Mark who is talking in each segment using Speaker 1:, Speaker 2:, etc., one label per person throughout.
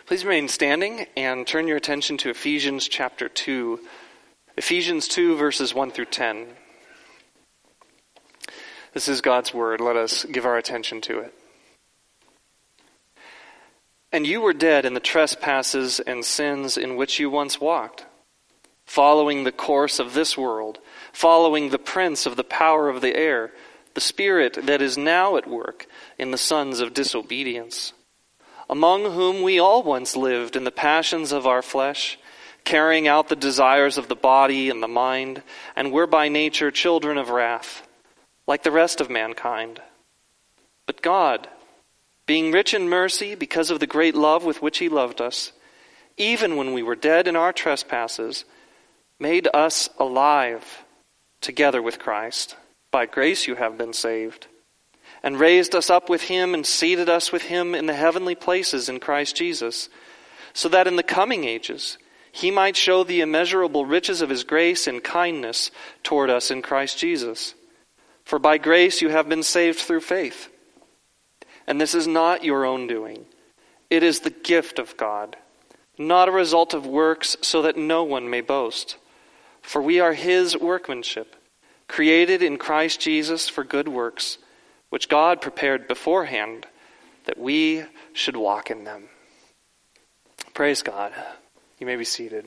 Speaker 1: Please remain standing and turn your attention to Ephesians chapter 2. Ephesians 2, verses 1 through 10. This is God's word. Let us give our attention to it. And you were dead in the trespasses and sins in which you once walked, following the course of this world, following the prince of the power of the air, the spirit that is now at work in the sons of disobedience, among whom we all once lived in the passions of our flesh, carrying out the desires of the body and the mind, and were by nature children of wrath, like the rest of mankind. But God, being rich in mercy because of the great love with which he loved us, even when we were dead in our trespasses, made us alive together with Christ. By grace you have been saved, and raised us up with him and seated us with him in the heavenly places in Christ Jesus, so that in the coming ages he might show the immeasurable riches of his grace and kindness toward us in Christ Jesus. For by grace you have been saved through faith. And this is not your own doing. It is the gift of God, not a result of works, so that no one may boast. For we are his workmanship, created in Christ Jesus for good works, which God prepared beforehand that we should walk in them. Praise God. You may be seated.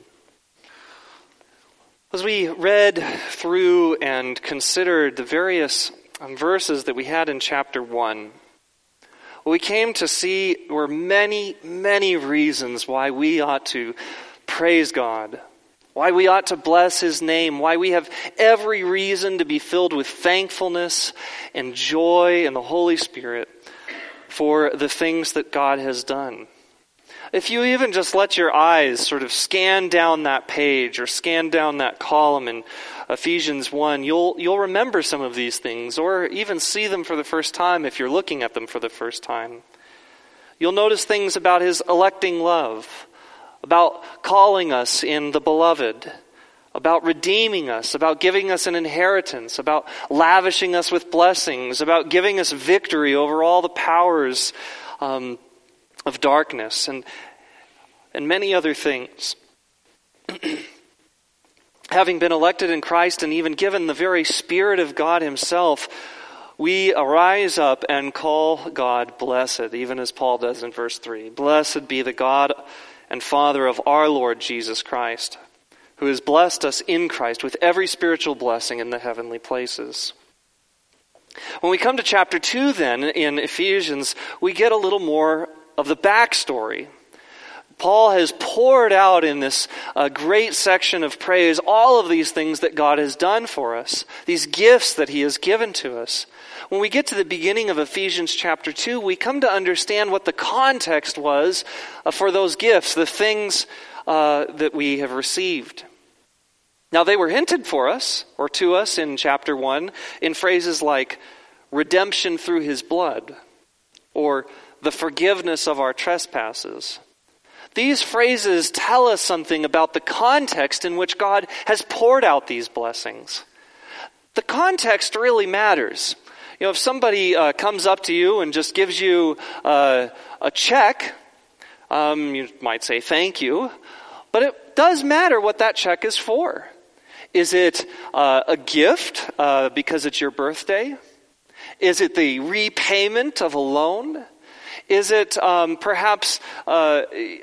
Speaker 1: As we read through and considered the various verses that we had in chapter 1, what we came to see were many, many reasons why we ought to praise God, why we ought to bless his name, why we have every reason to be filled with thankfulness and joy in the Holy Spirit for the things that God has done. If you even just let your eyes sort of scan down that page or scan down that column in Ephesians 1, you'll remember some of these things, or even see them for the first time if you're looking at them for the first time. You'll notice things about his electing love, about calling us in the beloved, about redeeming us, about giving us an inheritance, about lavishing us with blessings, about giving us victory over all the powers of darkness, and many other things. Having been elected in Christ and even given the very Spirit of God himself, we arise up and call God blessed, even as Paul does in verse 3. Blessed be the God and Father of our Lord Jesus Christ, who has blessed us in Christ with every spiritual blessing in the heavenly places. When we come to chapter 2 then, in Ephesians, we get a little more of the backstory. Paul has poured out in this great section of praise all of these things that God has done for us, these gifts that he has given to us. When we get to the beginning of Ephesians chapter 2, we come to understand what the context was for those gifts, the things that we have received. Now, they were hinted for us, or to us in chapter 1, in phrases like redemption through his blood, or the forgiveness of our trespasses. These phrases tell us something about the context in which God has poured out these blessings. The context really matters. You know, if somebody comes up to you and just gives you a check, you might say thank you, but it does matter what that check is for. Is it a gift because it's your birthday? Is it the repayment of a loan? Is it perhaps a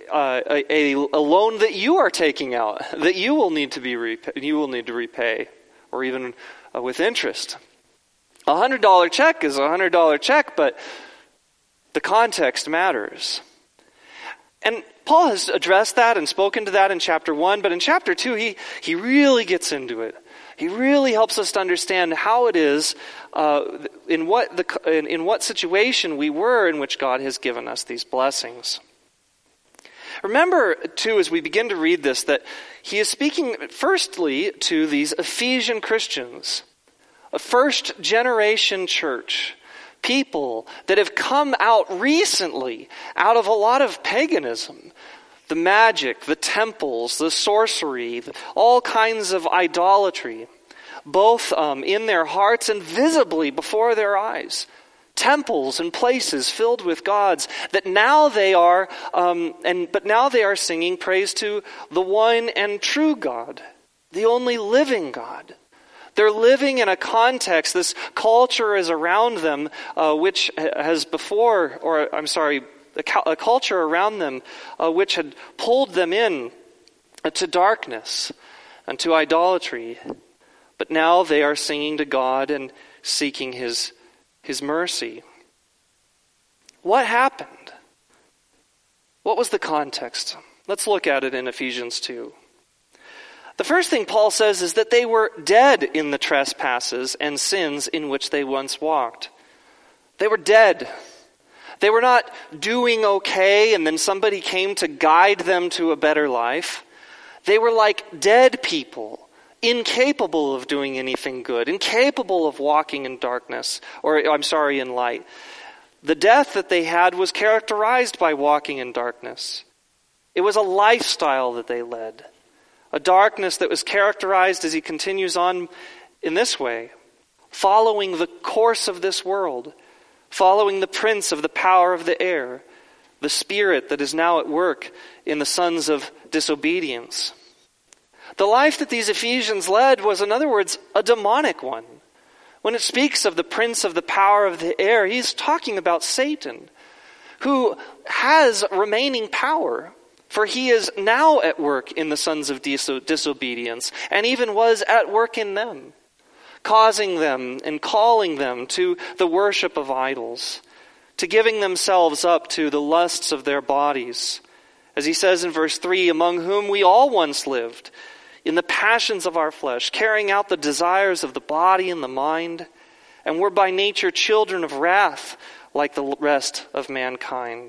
Speaker 1: loan that you are taking out that you will need to repay, or even with interest? A $100 check is a $100 check, but the context matters. And Paul has addressed that and spoken to that in chapter 1, but in chapter 2 he really gets into it. He really helps us to understand how it is, in what situation we were in which God has given us these blessings. Remember, too, as we begin to read this, that he is speaking firstly to these Ephesian Christians, a first-generation church, people that have come out recently out of a lot of paganism, the magic, the temples, the sorcery, all kinds of idolatry, both in their hearts and visibly before their eyes. temples and places filled with gods, that now they are, but now they are singing praise to the one and true God, the only living God. They're living in a context, this culture is around them, which has before, or I'm sorry, a culture around them which had pulled them in to darkness and to idolatry. But now they are singing to God and seeking His mercy. What happened? What was the context? Let's look at it in Ephesians 2. The first thing Paul says is that they were dead in the trespasses and sins in which they once walked. They were dead. They were not doing okay and then somebody came to guide them to a better life. They were like dead people, incapable of doing anything good, incapable of walking in darkness, in light. The death that they had was characterized by walking in darkness. It was a lifestyle that they led. A darkness that was characterized, as he continues on in this way, following the course of this world, following the prince of the power of the air, the spirit that is now at work in the sons of disobedience. The life that these Ephesians led was, in other words, a demonic one. When it speaks of the prince of the power of the air, he's talking about Satan, who has remaining power, for he is now at work in the sons of disobedience, and even was at work in them, causing them and calling them to the worship of idols, to giving themselves up to the lusts of their bodies. As he says in verse 3, among whom we all once lived, in the passions of our flesh, carrying out the desires of the body and the mind, and were by nature children of wrath, like the rest of mankind.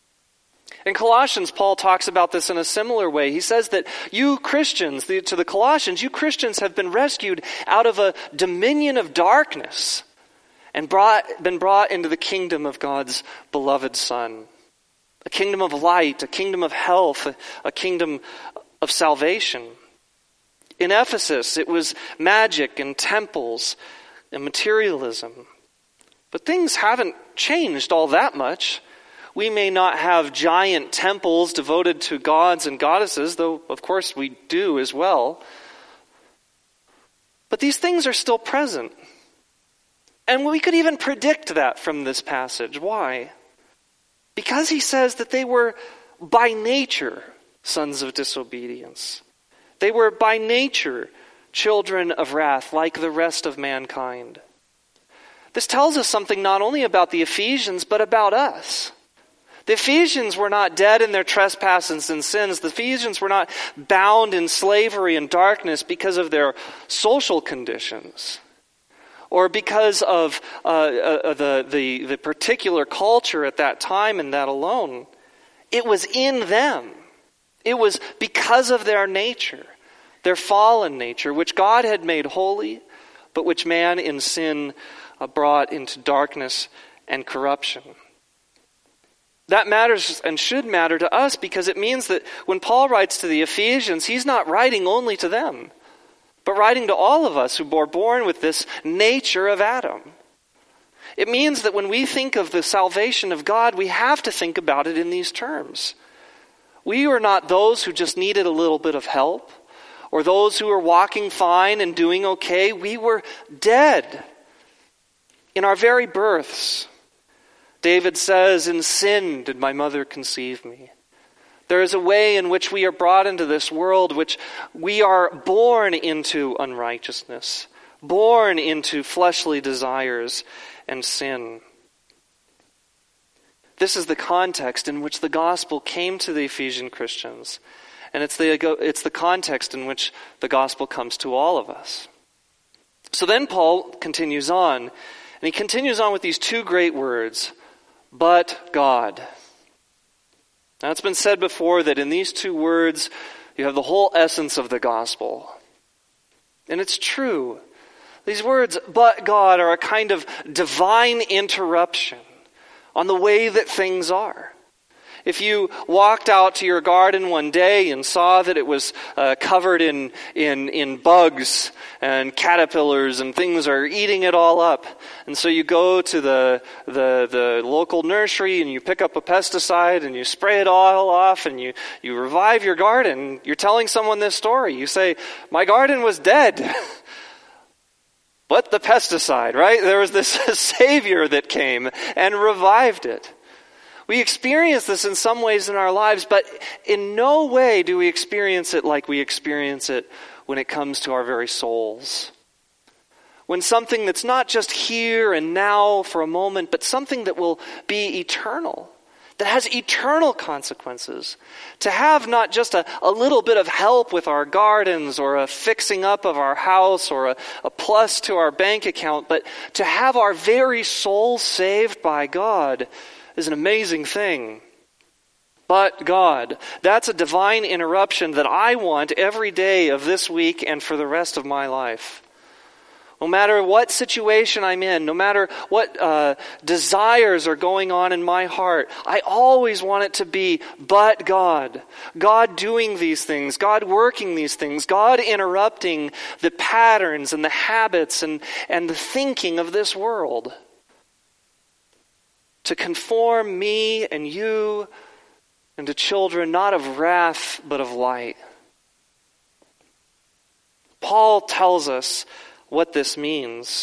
Speaker 1: In Colossians, Paul talks about this in a similar way. He says that you Christians, to the Colossians, you Christians have been rescued out of a dominion of darkness and been brought into the kingdom of God's beloved Son. A kingdom of light, a kingdom of health, a kingdom of salvation. In Ephesus, it was magic and temples and materialism. But things haven't changed all that much. We may not have giant temples devoted to gods and goddesses, though of course we do as well. But these things are still present. And we could even predict that from this passage. Why? Because he says that they were by nature sons of disobedience. They were by nature children of wrath, like the rest of mankind. This tells us something not only about the Ephesians, but about us. The Ephesians were not dead in their trespasses and sins. The Ephesians were not bound in slavery and darkness because of their social conditions or because of the particular culture at that time and that alone. It was in them. It was because of their nature, their fallen nature, which God had made holy, but which man in sin brought into darkness and corruption. That matters and should matter to us because it means that when Paul writes to the Ephesians, he's not writing only to them, but writing to all of us who were born with this nature of Adam. It means that when we think of the salvation of God, we have to think about it in these terms. We are not those who just needed a little bit of help or those who are walking fine and doing okay. We were dead in our very births. David says, in sin did my mother conceive me. There is a way in which we are brought into this world, which we are born into unrighteousness, born into fleshly desires and sin. This is the context in which the gospel came to the Ephesian Christians. And it's the context in which the gospel comes to all of us. So then Paul continues on, and he continues on with these two great words, but God. Now it's been said before that in these two words, you have the whole essence of the gospel. And it's true. These words, but God, are a kind of divine interruption on the way that things are. If you walked out to your garden one day and saw that it was covered in bugs and caterpillars and things are eating it all up, and so you go to the local nursery and you pick up a pesticide and you spray it all off and you revive your garden, you're telling someone this story. You say, my garden was dead. But the pesticide, right? There was this Savior that came and revived it. We experience this in some ways in our lives, but in no way do we experience it like we experience it when it comes to our very souls. When something that's not just here and now for a moment, but something that will be eternal, that has eternal consequences. To have not just a little bit of help with our gardens or a fixing up of our house or a plus to our bank account, but to have our very soul saved by God is an amazing thing. But God, that's a divine interruption that I want every day of this week and for the rest of my life. No matter what situation I'm in, no matter what desires are going on in my heart, I always want it to be but God. God doing these things, God working these things, God interrupting the patterns and the habits and the thinking of this world. To conform me and you into children not of wrath but of light. Paul tells us what this means.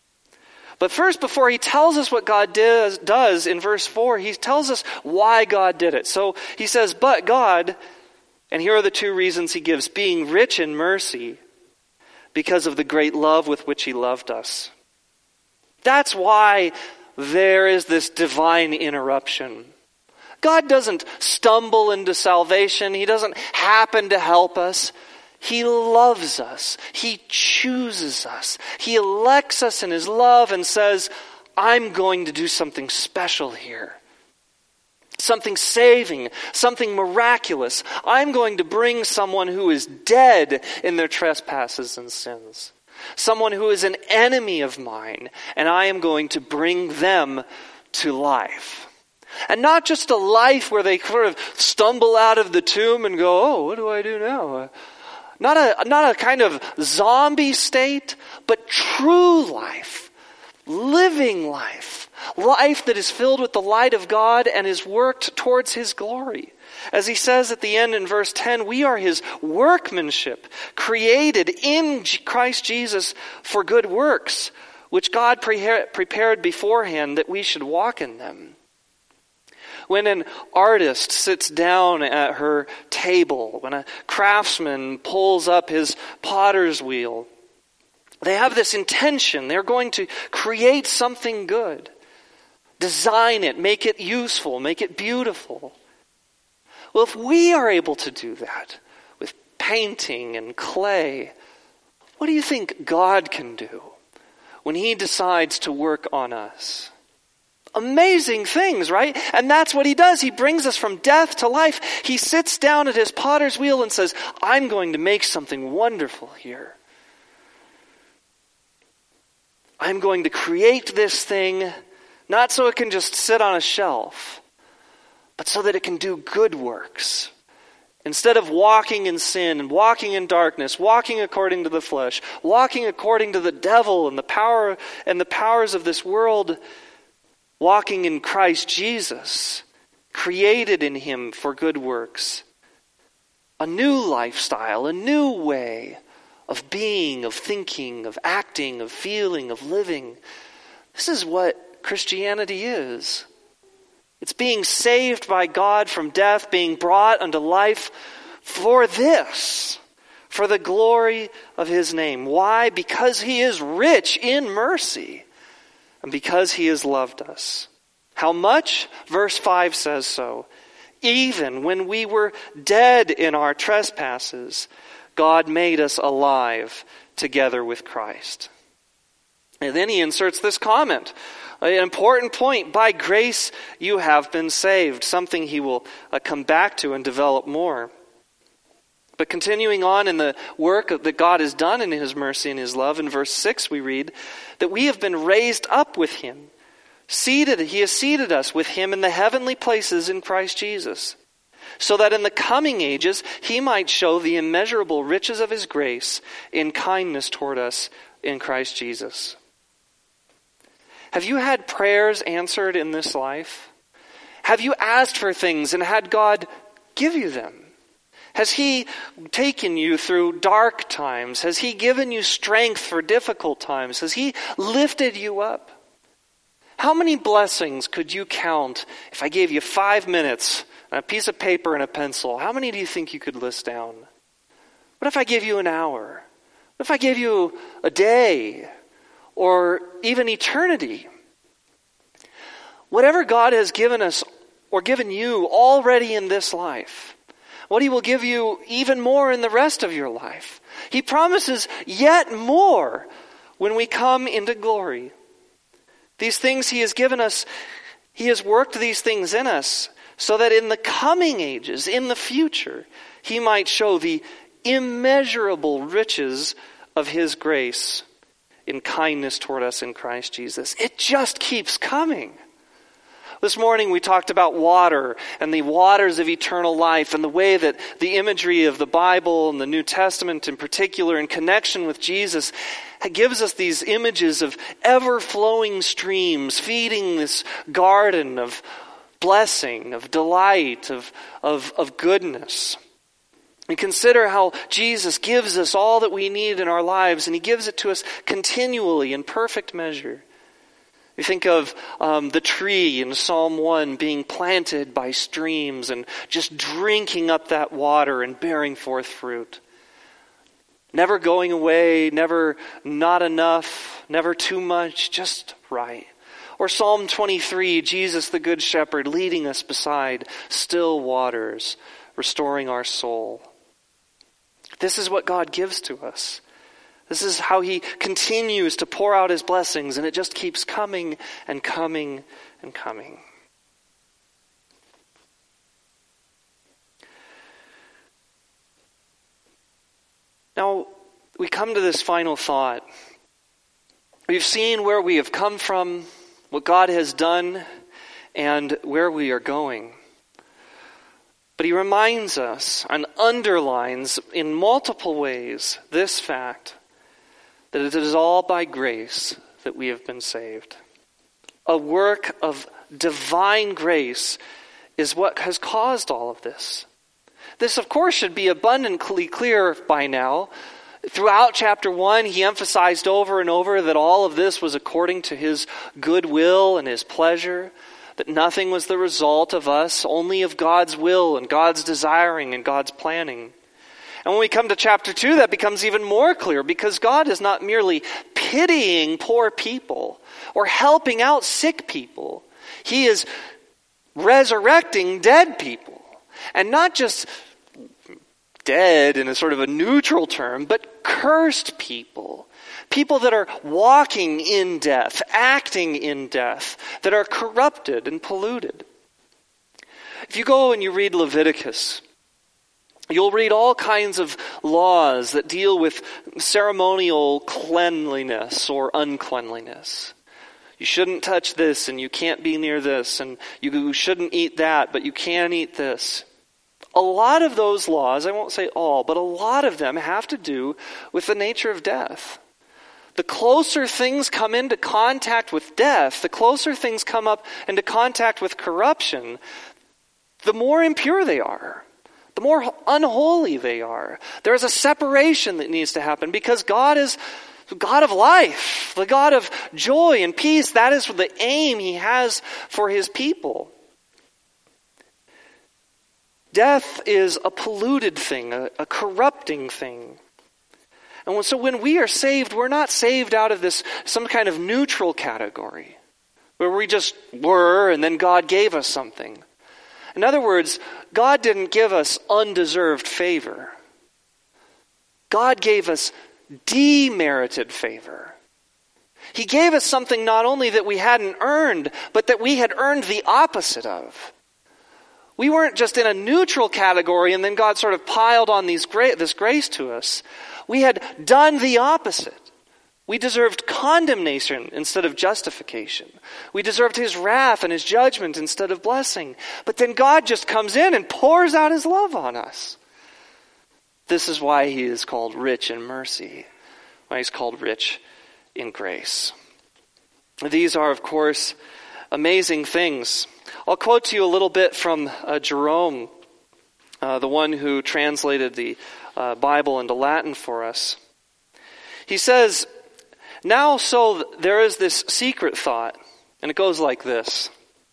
Speaker 1: But first, before he tells us what God does in verse 4, he tells us why God did it. So he says, but God, and here are the two reasons he gives, being rich in mercy because of the great love with which he loved us. That's why there is this divine interruption. God doesn't stumble into salvation. He doesn't happen to help us. He loves us. He chooses us. He elects us in his love and says, I'm going to do something special here. Something saving, something miraculous. I'm going to bring someone who is dead in their trespasses and sins. Someone who is an enemy of mine, and I am going to bring them to life. And not just a life where they sort of stumble out of the tomb and go, oh, what do I do now? Not a kind of zombie state, but true life, living life, life that is filled with the light of God and is worked towards his glory. As he says at the end in verse 10, we are his workmanship, created in Christ Jesus for good works, which God prepared beforehand that we should walk in them. When an artist sits down at her table, when a craftsman pulls up his potter's wheel, they have this intention. They're going to create something good, design it, make it useful, make it beautiful. Well, if we are able to do that with painting and clay, what do you think God can do when he decides to work on us? Amazing things, right? And that's what he does. He brings us from death to life. He sits down at his potter's wheel and says, I'm going to make something wonderful here. I'm going to create this thing, not so it can just sit on a shelf, but so that it can do good works. Instead of walking in sin and walking in darkness, walking according to the flesh, walking according to the devil and the powers of this world, walking in Christ Jesus, created in him for good works. A new lifestyle, a new way of being, of thinking, of acting, of feeling, of living. This is what Christianity is. It's being saved by God from death, being brought unto life for this, for the glory of his name. Why? Because he is rich in mercy. And because he has loved us. How much? Verse 5 says so. Even when we were dead in our trespasses, God made us alive together with Christ. And then he inserts this comment. An important point. By grace you have been saved. Something he will come back to and develop more. But continuing on in the work that God has done in his mercy and his love, in verse 6 we read that we have been raised up with him, He has seated us with him in the heavenly places in Christ Jesus, so that in the coming ages he might show the immeasurable riches of his grace in kindness toward us in Christ Jesus. Have you had prayers answered in this life? Have you asked for things and had God give you them? Has he taken you through dark times? Has he given you strength for difficult times? Has he lifted you up? How many blessings could you count if I gave you 5 minutes, and a piece of paper and a pencil? How many do you think you could list down? What if I gave you an hour? What if I gave you a day or even eternity? Whatever God has given us or given you already in this life, what he will give you even more in the rest of your life. He promises yet more when we come into glory. These things he has given us, he has worked these things in us so that in the coming ages, in the future, he might show the immeasurable riches of his grace in kindness toward us in Christ Jesus. It just keeps coming. This morning we talked about water and the waters of eternal life and the way that the imagery of the Bible and the New Testament in particular in connection with Jesus gives us these images of ever-flowing streams feeding this garden of blessing, of delight, of goodness. And consider how Jesus gives us all that we need in our lives, and he gives it to us continually in perfect measure. You think of the tree in Psalm 1 being planted by streams and just drinking up that water and bearing forth fruit. Never going away, never not enough, never too much, just right. Or Psalm 23, Jesus the Good Shepherd leading us beside still waters, restoring our soul. This is what God gives to us. This is how he continues to pour out his blessings, and it just keeps coming and coming and coming. Now, we come to this final thought. We've seen where we have come from, what God has done, and where we are going. But he reminds us and underlines in multiple ways this fact, that it is all by grace that we have been saved. A work of divine grace is what has caused all of this. This, of course, should be abundantly clear by now. Throughout chapter 1, he emphasized over and over that all of this was according to his good will and his pleasure, that nothing was the result of us, only of God's will and God's desiring and God's planning. And when we come to chapter 2, that becomes even more clear, because God is not merely pitying poor people or helping out sick people. He is resurrecting dead people. And not just dead in a sort of a neutral term, but cursed people. People that are walking in death, acting in death, that are corrupted and polluted. If you go and you read Leviticus, you'll read all kinds of laws that deal with ceremonial cleanliness or uncleanliness. You shouldn't touch this, and you can't be near this, and you shouldn't eat that, but you can eat this. A lot of those laws, I won't say all, but a lot of them have to do with the nature of death. The closer things come into contact with death, the closer things come up into contact with corruption, the more impure they are. The more unholy they are. There is a separation that needs to happen, because God is the God of life, the God of joy and peace. That is the aim he has for his people. Death is a polluted thing, a corrupting thing. And so when we are saved, we're not saved out of this some kind of neutral category where we just were and then God gave us something. In other words, God didn't give us undeserved favor. God gave us demerited favor. He gave us something not only that we hadn't earned, but that we had earned the opposite of. We weren't just in a neutral category and then God sort of piled on this grace to us. We had done the opposite. We deserved condemnation instead of justification. We deserved his wrath and his judgment instead of blessing. But then God just comes in and pours out his love on us. This is why he is called rich in mercy, why he's called rich in grace. These are, of course, amazing things. I'll quote to you a little bit from Jerome, the one who translated the Bible into Latin for us. He says, "Now so there is this secret thought," and it goes like this.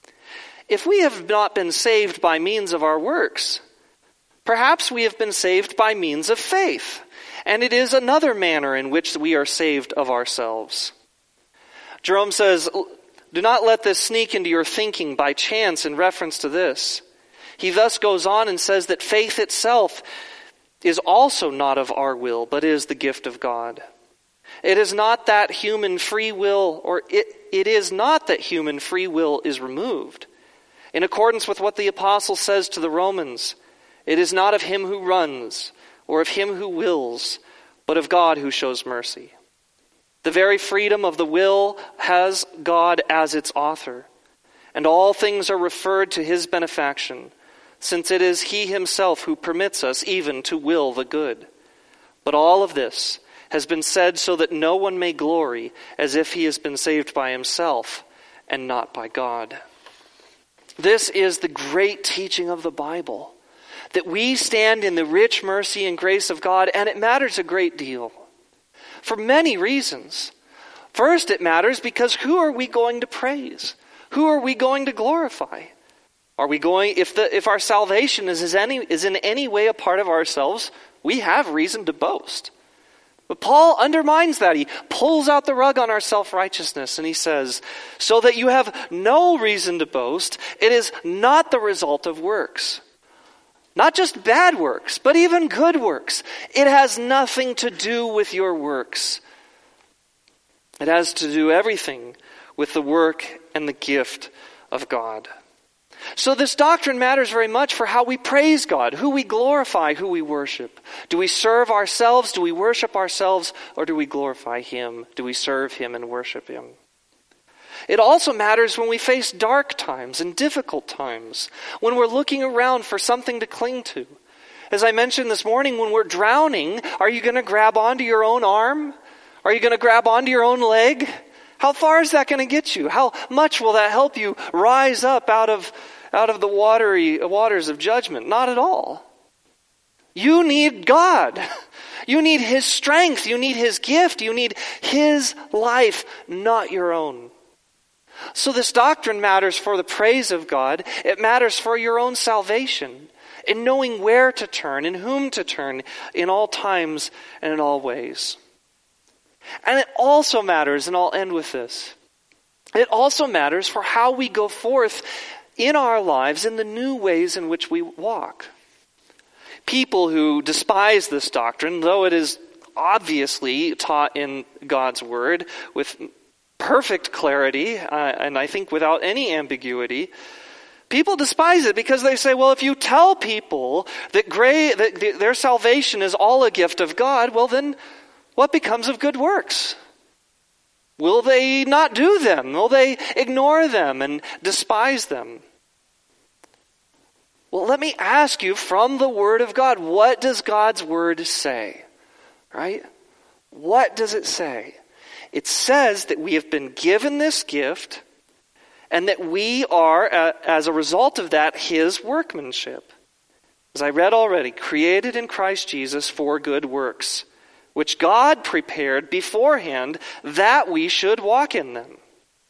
Speaker 1: "If we have not been saved by means of our works, perhaps we have been saved by means of faith, and it is another manner in which we are saved of ourselves." Jerome says, do not let this sneak into your thinking by chance in reference to this. He thus goes on and says that faith itself is also not of our will, but is the gift of God. It is not that human free will, or it is not that human free will is removed. In accordance with what the apostle says to the Romans, it is not of him who runs, or of him who wills, but of God who shows mercy. The very freedom of the will has God as its author, and all things are referred to his benefaction, since it is he himself who permits us even to will the good. But all of this has been said so that no one may glory as if he has been saved by himself and not by God. This is the great teaching of the Bible, that we stand in the rich mercy and grace of God, and it matters a great deal. For many reasons. First, it matters because who are we going to praise? Who are we going to glorify? Are we going, if our salvation is in any way a part of ourselves, we have reason to boast. But Paul undermines that. He pulls out the rug on our self-righteousness and he says, so that you have no reason to boast, it is not the result of works. Not just bad works, but even good works. It has nothing to do with your works. It has to do everything with the work and the gift of God. So this doctrine matters very much for how we praise God, who we glorify, who we worship. Do we serve ourselves? Do we worship ourselves? Or do we glorify him? Do we serve him and worship him? It also matters when we face dark times and difficult times, when we're looking around for something to cling to. As I mentioned this morning, when we're drowning, are you going to grab onto your own arm? Are you going to grab onto your own leg? How far is that going to get you? How much will that help you rise up out of the waters of judgment? Not at all. You need God. You need his strength. You need his gift. You need his life, not your own. So this doctrine matters for the praise of God. It matters for your own salvation, in knowing where to turn, in whom to turn, in all times and in all ways. And it also matters, and I'll end with this, it also matters for how we go forth in our lives in the new ways in which we walk. People who despise this doctrine, though it is obviously taught in God's Word with perfect clarity, and I think without any ambiguity, people despise it because they say, well, if you tell people that their salvation is all a gift of God, well then, what becomes of good works? Will they not do them? Will they ignore them and despise them? Well, let me ask you from the Word of God, what does God's Word say? Right? What does it say? It says that we have been given this gift and that we are, as a result of that, his workmanship. As I read already, created in Christ Jesus for good works, which God prepared beforehand that we should walk in them.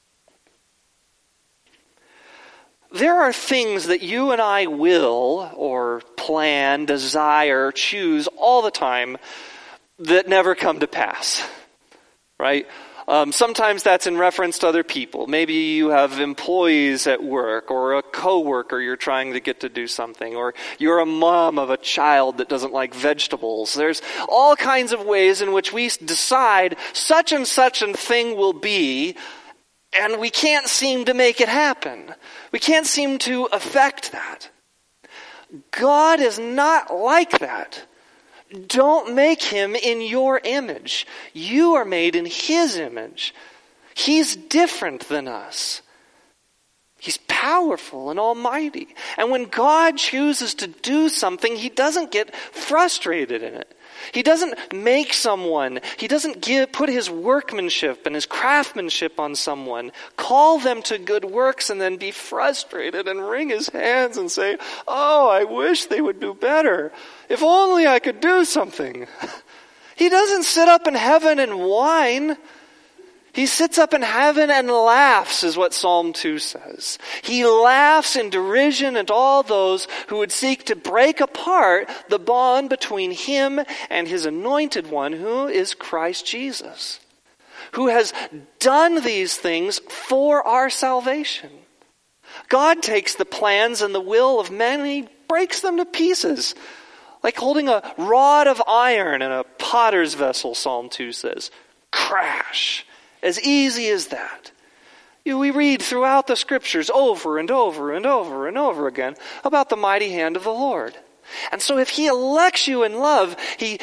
Speaker 1: There are things that you and I will, or plan, desire, choose all the time that never come to pass. Right? Sometimes that's in reference to other people. Maybe you have employees at work or a coworker you're trying to get to do something, or you're a mom of a child that doesn't like vegetables. There's all kinds of ways in which we decide such and such a thing will be, and we can't seem to make it happen. We can't seem to affect that. God is not like that. Don't make him in your image. You are made in his image. He's different than us. He's powerful and almighty. And when God chooses to do something, he doesn't get frustrated in it. He doesn't make someone, he doesn't put his workmanship and his craftsmanship on someone, call them to good works and then be frustrated and wring his hands and say, oh, I wish they would do better. If only I could do something. He doesn't sit up in heaven and whine. He sits up in heaven and laughs, is what Psalm 2 says. He laughs in derision at all those who would seek to break apart the bond between him and his anointed one, who is Christ Jesus, who has done these things for our salvation. God takes the plans and the will of men and he breaks them to pieces, like holding a rod of iron in a potter's vessel, Psalm 2 says. Crash. As easy as that. We read throughout the scriptures over and over and over and over again about the mighty hand of the Lord. And so if he elects you in love, he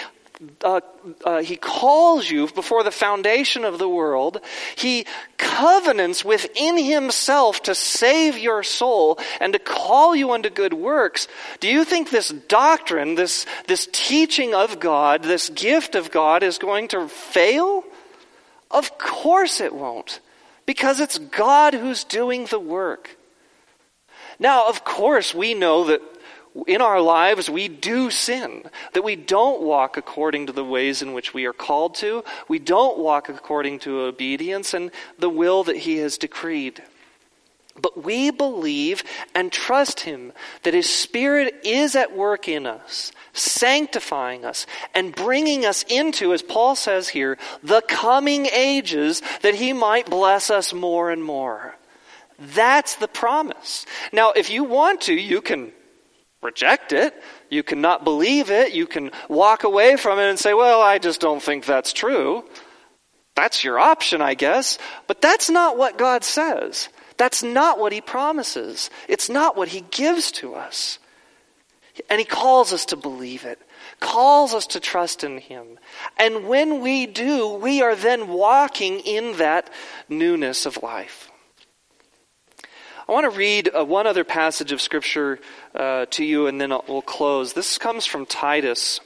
Speaker 1: calls you before the foundation of the world. He covenants within himself to save your soul and to call you unto good works. Do you think this doctrine, this teaching of God, this gift of God is going to fail? Of course it won't, because it's God who's doing the work. Now, of course, we know that in our lives we do sin, that we don't walk according to the ways in which we are called to. We don't walk according to obedience and the will that he has decreed. But we believe and trust him that his Spirit is at work in us, sanctifying us and bringing us into, as Paul says here, the coming ages, that he might bless us more and more. That's the promise. Now, if you want to, you can reject it. You can not believe it. You can walk away from it and say, well, I just don't think that's true. That's your option, I guess. But that's not what God says. That's not what he promises. It's not what he gives to us. And he calls us to believe it, calls us to trust in him. And when we do, we are then walking in that newness of life. I want to read one other passage of Scripture to you, and then we'll close. This comes from Titus.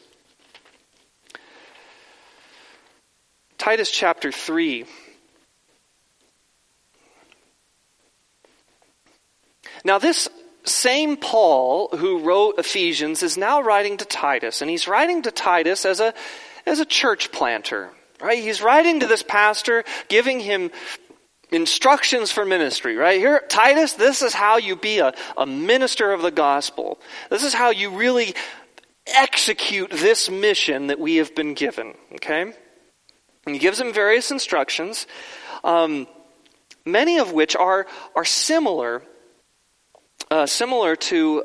Speaker 1: Titus chapter 3. Now this same Paul who wrote Ephesians is now writing to Titus, and he's writing to Titus as a church planter, right? He's writing to this pastor, giving him instructions for ministry, right? Here, Titus, this is how you be a minister of the gospel. This is how you really execute this mission that we have been given, okay? And he gives him various instructions, many of which are similar to,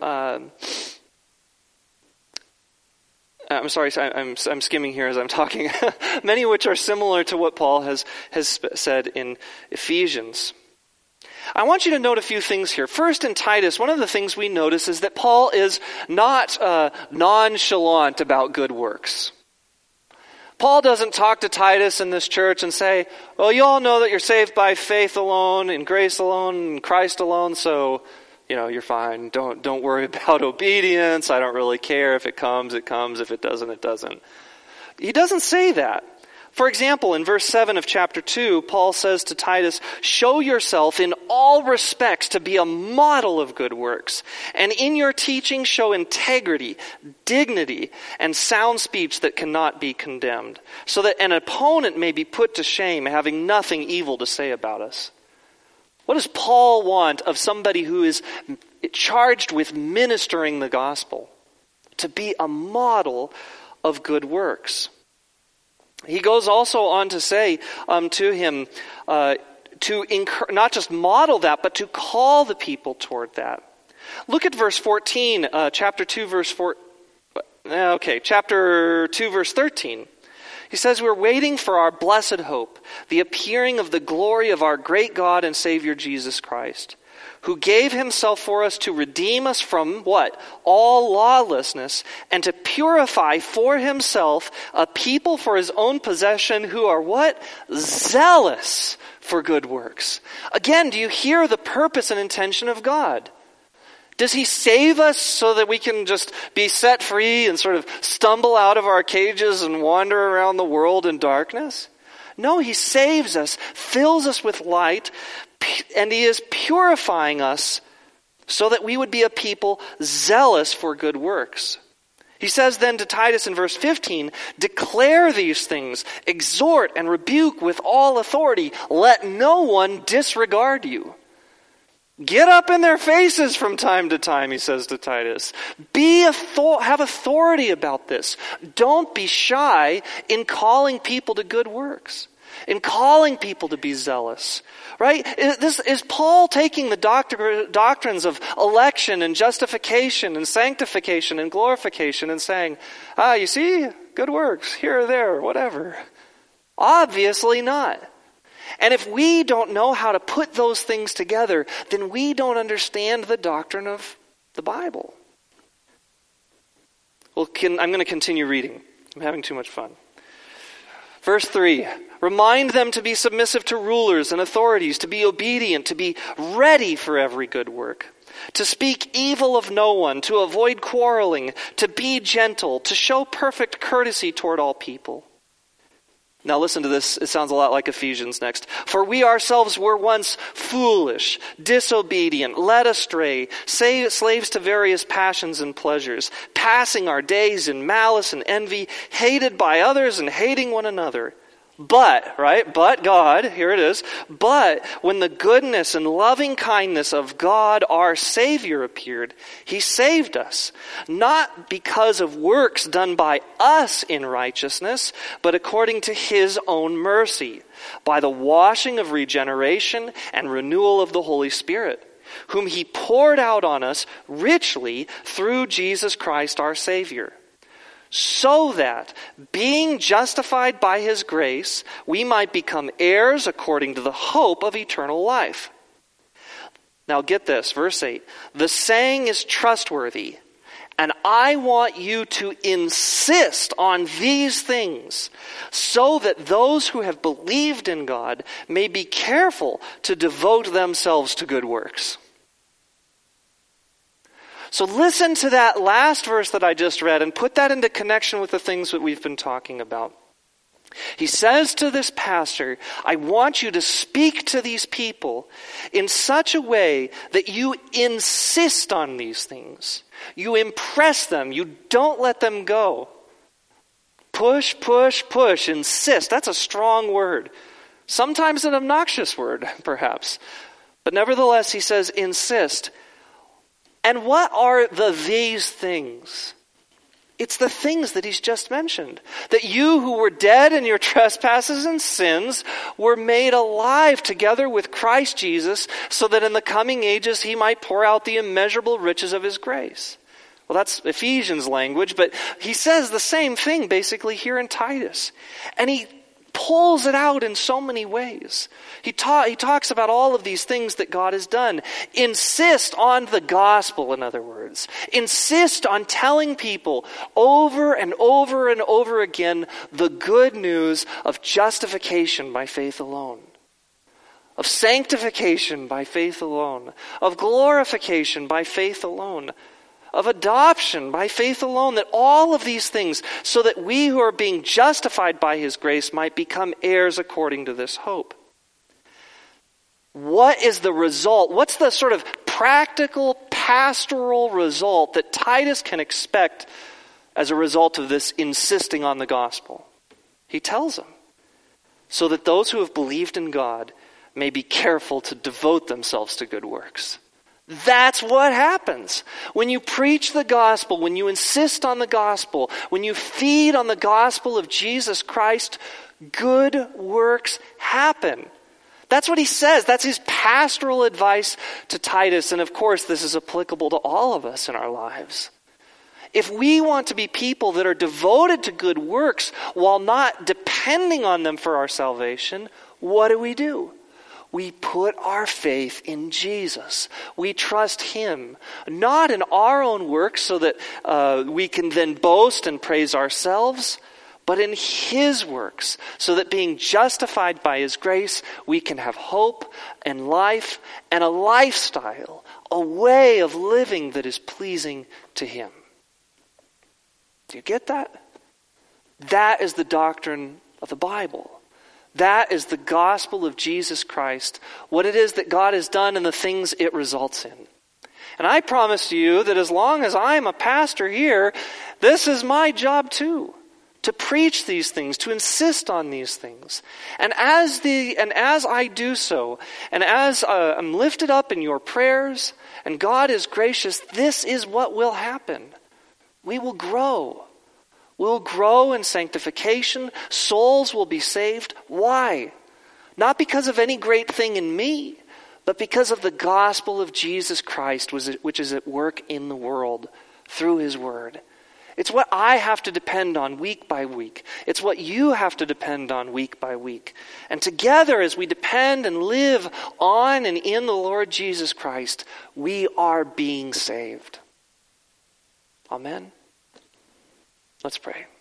Speaker 1: I'm sorry, I'm skimming here as I'm talking. Many of which are similar to what Paul has said in Ephesians. I want you to note a few things here. First, in Titus, one of the things we notice is that Paul is not nonchalant about good works. Paul doesn't talk to Titus in this church and say, well, you all know that you're saved by faith alone, in grace alone, in Christ alone, so you're fine. Don't worry about obedience. I don't really care. If it comes, it comes. If it doesn't, it doesn't. He doesn't say that. For example, in verse 7 of chapter 2, Paul says to Titus, show yourself in all respects to be a model of good works, and in your teaching show integrity, dignity, and sound speech that cannot be condemned, so that an opponent may be put to shame, having nothing evil to say about us. What does Paul want of somebody who is charged with ministering the gospel? To be a model of good works. He goes also on to say to him to not just model that, but to call the people toward that. Look at verse 14, chapter 2, verse 4. Okay, chapter 2, verse 13. He says, we're waiting for our blessed hope, the appearing of the glory of our great God and Savior Jesus Christ, who gave himself for us to redeem us from what? All lawlessness, and to purify for himself a people for his own possession who are what? Zealous for good works. Again, do you hear the purpose and intention of God? Does he save us so that we can just be set free and sort of stumble out of our cages and wander around the world in darkness? No, he saves us, fills us with light, and he is purifying us so that we would be a people zealous for good works. He says then to Titus in verse 15, declare these things, exhort and rebuke with all authority. Let no one disregard you. Get up in their faces from time to time, he says to Titus. Have authority about this. Don't be shy in calling people to good works, in calling people to be zealous. Right? Is Paul taking the doctrines of election and justification and sanctification and glorification and saying, you see, good works, here or there, whatever? Obviously not. And if we don't know how to put those things together, then we don't understand the doctrine of the Bible. Well, I'm going to continue reading. I'm having too much fun. Verse 3, remind them to be submissive to rulers and authorities, to be obedient, to be ready for every good work, to speak evil of no one, to avoid quarreling, to be gentle, to show perfect courtesy toward all people. Now listen to this. It sounds a lot like Ephesians next. For we ourselves were once foolish, disobedient, led astray, slaves to various passions and pleasures, passing our days in malice and envy, hated by others and hating one another. But God, here it is, but when the goodness and loving kindness of God our Savior appeared, he saved us, not because of works done by us in righteousness, but according to his own mercy, by the washing of regeneration and renewal of the Holy Spirit, whom he poured out on us richly through Jesus Christ our Savior. So that, being justified by his grace, we might become heirs according to the hope of eternal life. Now get this, verse 8. The saying is trustworthy, and I want you to insist on these things, so that those who have believed in God may be careful to devote themselves to good works. So listen to that last verse that I just read and put that into connection with the things that we've been talking about. He says to this pastor, I want you to speak to these people in such a way that you insist on these things. You impress them. You don't let them go. Push, push, push, insist. That's a strong word. Sometimes an obnoxious word, perhaps. But nevertheless, he says, insist. And what are these things? It's the things that he's just mentioned. That you who were dead in your trespasses and sins were made alive together with Christ Jesus, so that in the coming ages he might pour out the immeasurable riches of his grace. Well, that's Ephesians language, but he says the same thing basically here in Titus. And he pulls it out in so many ways. He talks about all of these things that God has done. Insist on the gospel, in other words. Insist on telling people over and over and over again the good news of justification by faith alone, of sanctification by faith alone, of glorification by faith alone, of adoption by faith alone, that all of these things, so that we who are being justified by his grace might become heirs according to this hope. What is the result? What's the sort of practical, pastoral result that Titus can expect as a result of this insisting on the gospel? He tells them, so that those who have believed in God may be careful to devote themselves to good works. That's what happens. When you preach the gospel, when you insist on the gospel, when you feed on the gospel of Jesus Christ, good works happen. That's what he says. That's his pastoral advice to Titus. And of course, this is applicable to all of us in our lives. If we want to be people that are devoted to good works while not depending on them for our salvation, what do? We put our faith in Jesus. We trust him, not in our own works so that we can then boast and praise ourselves, but in his works, so that being justified by his grace, we can have hope and life and a lifestyle, a way of living that is pleasing to him. Do you get that? That is the doctrine of the Bible. That is the gospel of Jesus Christ, what it is that God has done and the things it results in. And I promise you that as long as I'm a pastor here, this is my job too. To preach these things, to insist on these things. And as I do so, and as I'm lifted up in your prayers, and God is gracious, this is what will happen. We will grow. We'll grow in sanctification. Souls will be saved. Why? Not because of any great thing in me, but because of the gospel of Jesus Christ, which is at work in the world through his word. It's what I have to depend on week by week. It's what you have to depend on week by week. And together, as we depend and live on and in the Lord Jesus Christ, we are being saved. Amen. Let's pray.